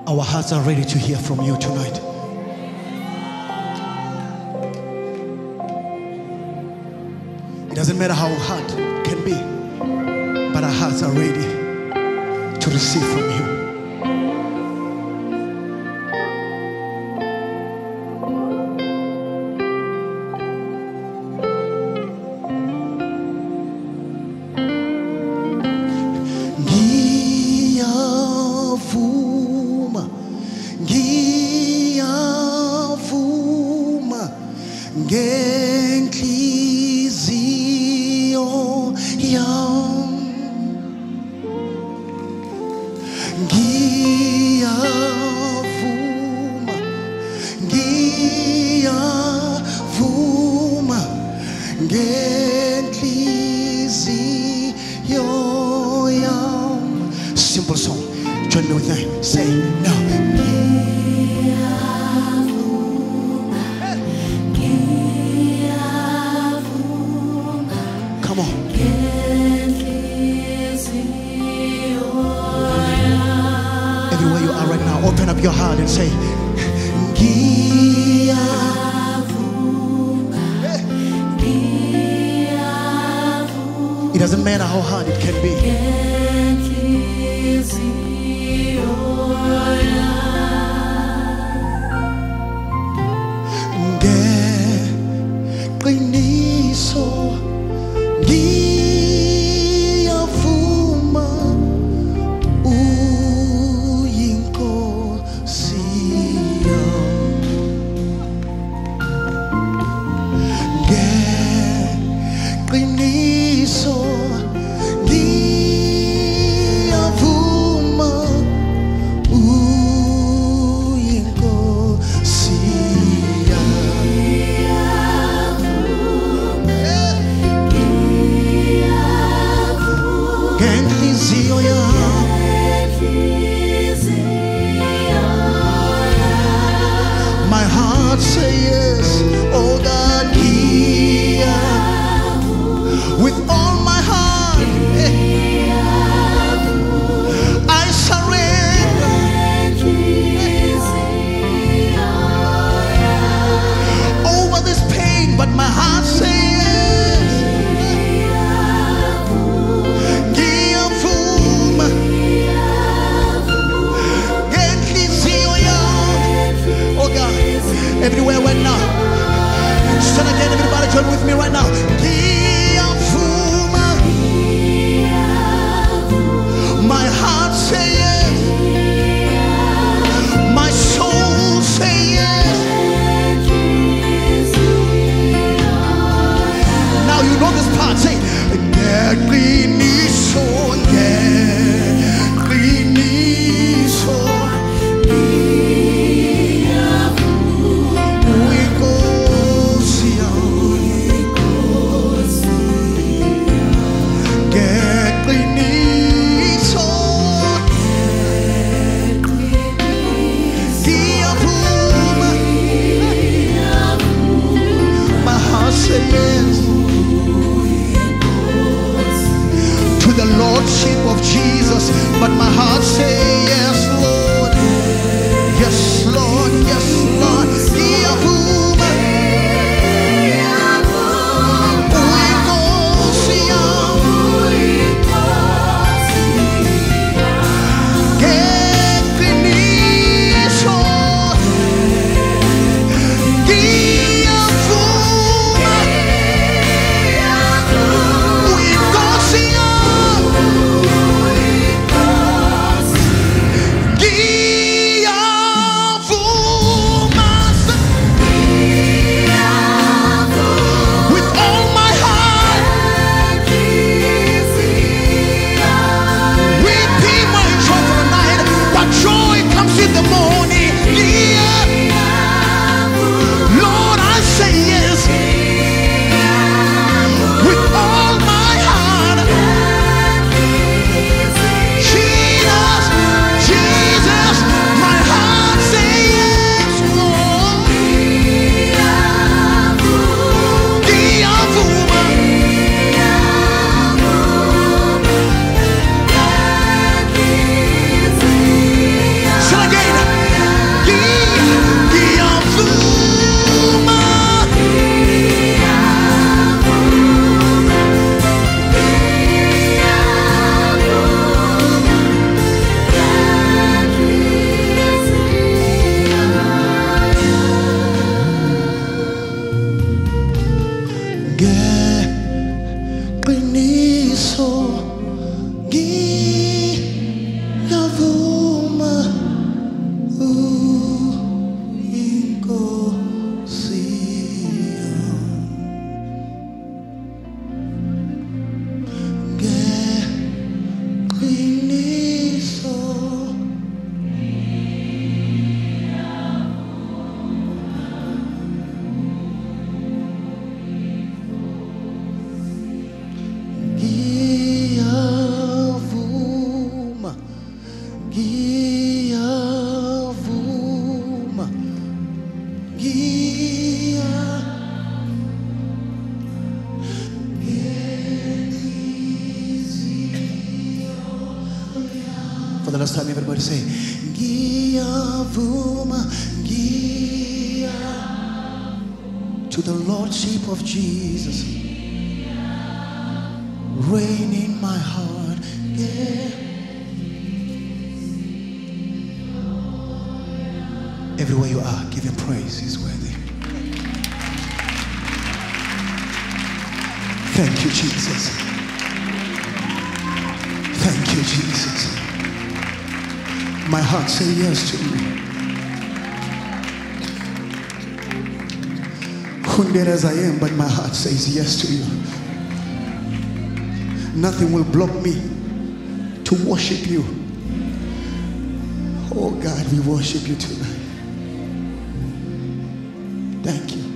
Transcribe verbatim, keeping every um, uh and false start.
Our hearts are ready to hear from you tonight. It doesn't matter how hard it can be, but our hearts are ready to receive from you. Simple song. Join me with me. Say no. Come on. Everywhere you are right now, open up your heart and say, it doesn't matter how hard it can be. My heart say yes, oh God, with all my heart, I surrender. Over this pain, but my heart say yes. Everywhere right now. Stand again, everybody join with me right now. My heart say yes. My soul say yes. Now you know this part. Say, last time, everybody say, Ngiyavuma, Ngiya, to the Lordship of Jesus. Reign in my heart, yeah. Everywhere you are, give him praise. He's worthy. Thank you, Jesus. Thank you, Jesus. My heart says yes to you. Wounded as I am, but my heart says yes to you. Nothing will block me to worship you. Oh God, we worship you tonight. Thank you.